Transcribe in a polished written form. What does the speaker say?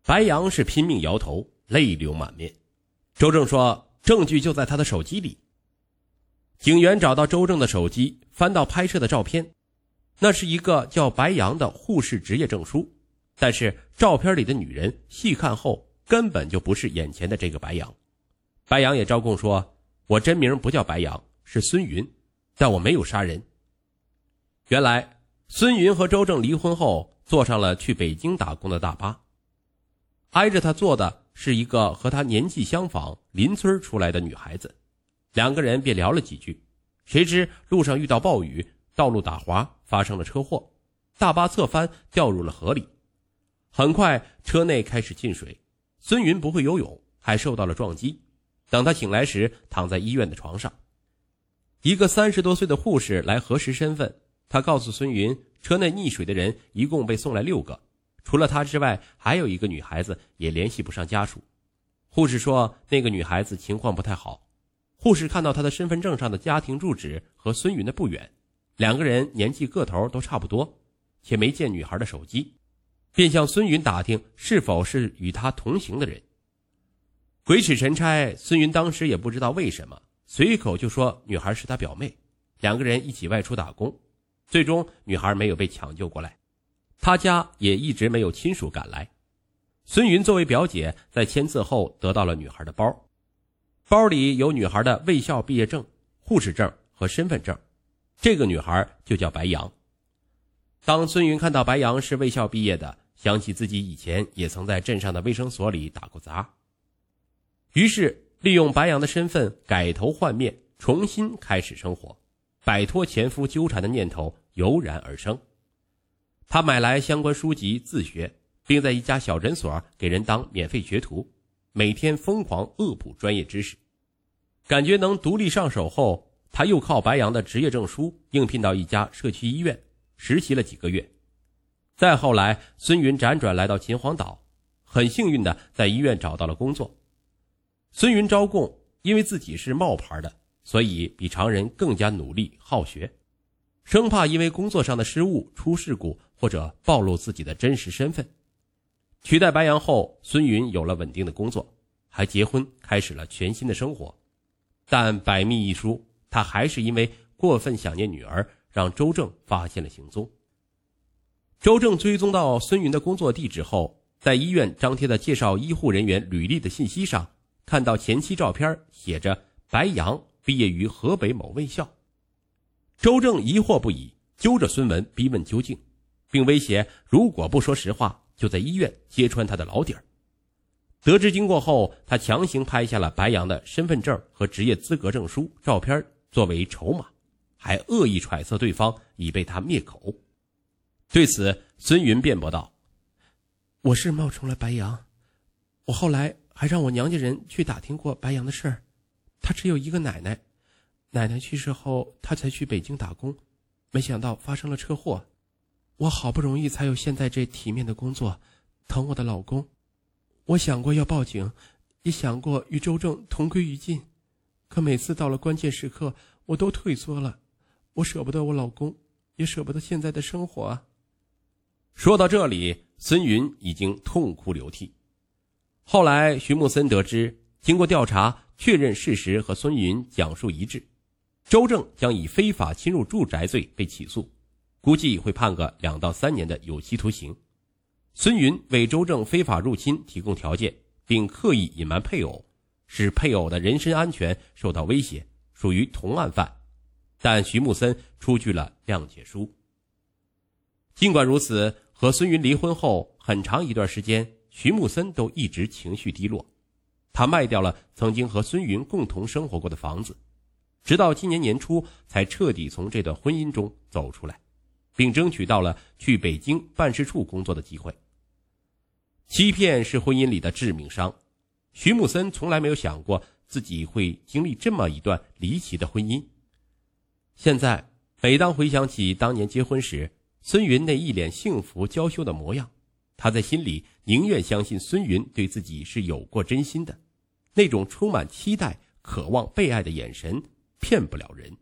白杨是拼命摇头，泪流满面。周正说证据就在他的手机里。警员找到周正的手机，翻到拍摄的照片，那是一个叫白杨的护士执业证书，但是照片里的女人细看后根本就不是眼前的这个白杨。白杨也招供说，我真名不叫白杨，是孙云，但我没有杀人。原来孙云和周正离婚后坐上了去北京打工的大巴，挨着他坐的是一个和他年纪相仿邻村出来的女孩子，两个人便聊了几句，谁知路上遇到暴雨，道路打滑，发生了车祸，大巴侧翻掉入了河里。很快车内开始进水，孙云不会游泳，还受到了撞击，等他醒来时躺在医院的床上。一个30多岁的护士来核实身份，他告诉孙云，车内溺水的人一共被送来6个，除了他之外还有一个女孩子也联系不上家属。护士说那个女孩子情况不太好，护士看到她的身份证上的家庭住址和孙云的不远，两个人年纪个头都差不多，且没见女孩的手机，便向孙云打听是否是与他同行的人。鬼使神差，孙云当时也不知道为什么，随口就说女孩是他表妹，两个人一起外出打工，最终女孩没有被抢救过来，他家也一直没有亲属赶来。孙云作为表姐，在签字后得到了女孩的包，包里有女孩的卫校毕业证、护士证和身份证，这个女孩就叫白杨。当孙云看到白杨是卫校毕业的，想起自己以前也曾在镇上的卫生所里打过杂，于是利用白杨的身份改头换面，重新开始生活，摆脱前夫纠缠的念头油然而生。他买来相关书籍自学，并在一家小诊所给人当免费学徒，每天疯狂恶补专业知识。感觉能独立上手后，他又靠白杨的执业证书应聘到一家社区医院实习了几个月。再后来，孙云辗转来到秦皇岛，很幸运的在医院找到了工作。孙云招供，因为自己是冒牌的，所以比常人更加努力好学，生怕因为工作上的失误出事故或者暴露自己的真实身份。取代白杨后，孙云有了稳定的工作，还结婚，开始了全新的生活。但百密一疏，他还是因为过分想念女儿，让周正发现了行踪。周正追踪到孙云的工作地址后，在医院张贴的介绍医护人员履历的信息上，看到前期照片写着白杨毕业于河北某卫校。周正疑惑不已，揪着孙文逼问究竟，并威胁如果不说实话，就在医院揭穿他的老底儿。得知经过后，他强行拍下了白杨的身份证和职业资格证书照片作为筹码，还恶意揣测对方，以被他灭口。对此，孙云辩驳道，我是冒充了白杨，我后来还让我娘家人去打听过白杨的事儿，他只有一个奶奶，奶奶去世后他才去北京打工，没想到发生了车祸，我好不容易才有现在这体面的工作，疼我的老公。我想过要报警，也想过与周正同归于尽，可每次到了关键时刻，我都退缩了。我舍不得我老公，也舍不得现在的生活啊。说到这里，孙云已经痛哭流涕。后来徐木森得知，经过调查确认事实和孙云讲述一致，周正将以非法侵入住宅罪被起诉，估计会判个2到3年的有期徒刑。孙云为周正非法入侵提供条件，并刻意隐瞒配偶，使配偶的人身安全受到威胁，属于同案犯，但徐木森出具了谅解书。尽管如此，和孙云离婚后很长一段时间，徐木森都一直情绪低落，他卖掉了曾经和孙云共同生活过的房子，直到今年年初才彻底从这段婚姻中走出来，并争取到了去北京办事处工作的机会。欺骗是婚姻里的致命伤，徐木森从来没有想过自己会经历这么一段离奇的婚姻。现在每当回想起当年结婚时孙云那一脸幸福娇羞的模样，他在心里宁愿相信孙云对自己是有过真心的，那种充满期待渴望被爱的眼神骗不了人。